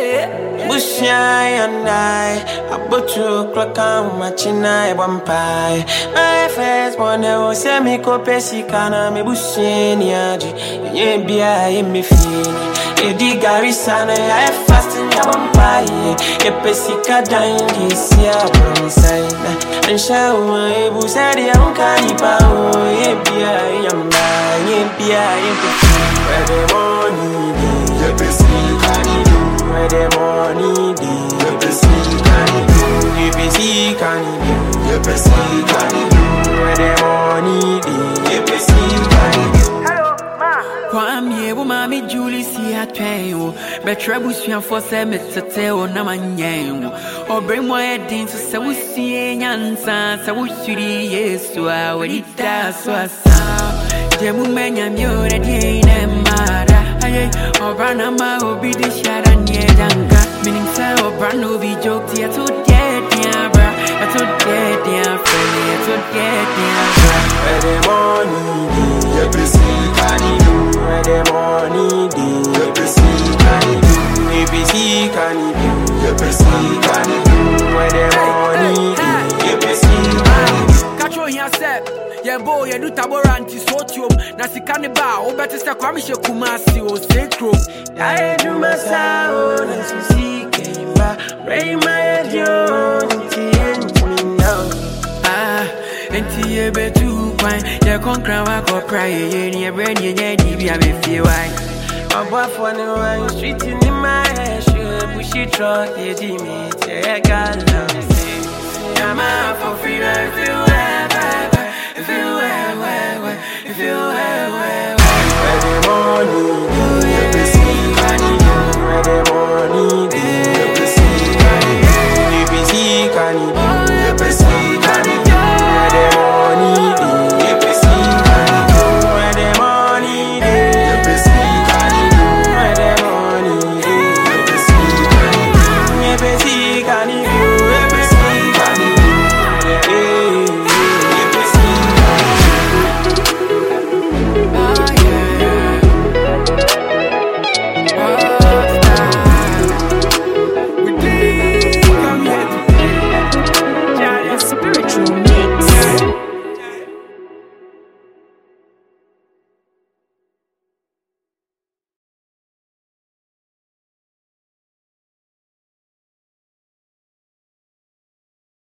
Bushai and I put 2 o'clock on my chinai bumpy. My first born was semi copesicana, me busheniaji, ye be I me feel. A digari sana, I fast in your bumpy, a pesica dying this year from side. And shower a busari, I'm canipa, ye be I am by, ye be I where the money, ye pesica. Where the money be, you be see can you be see can you be see can you where the money be, you be see can you. Hello, ma. Kwame, mami Julie see a train. Betrabus fian for some to tell na manyan. Or bring my head into so we see Yansan, so we should yes to our little so a sound. The woman I'm your day and mara. Or Branama will be the shadow near Danka. Meaning so, Brano be joked here to dead, dear bra. I told dead, dear friend, I told dead, dear bra. Where the money be, you be see can you where the money be, you be see can you be see can you be see can you where the money be, you be see can you. Catch on yourself. Yeah, boy, you do taboranti sotium. Nasi cannibal, or better say, Kwamisha Kumasi or Sacro. I do my sound, as you see, came back. Ray my head, you know. And Tia be too fine. You can't cry, or cry, and your brain, you need feel why. My wife on the one street in my head, should bushy truck, you deem it. Yeah, God love me. I'm out for free, I feel if you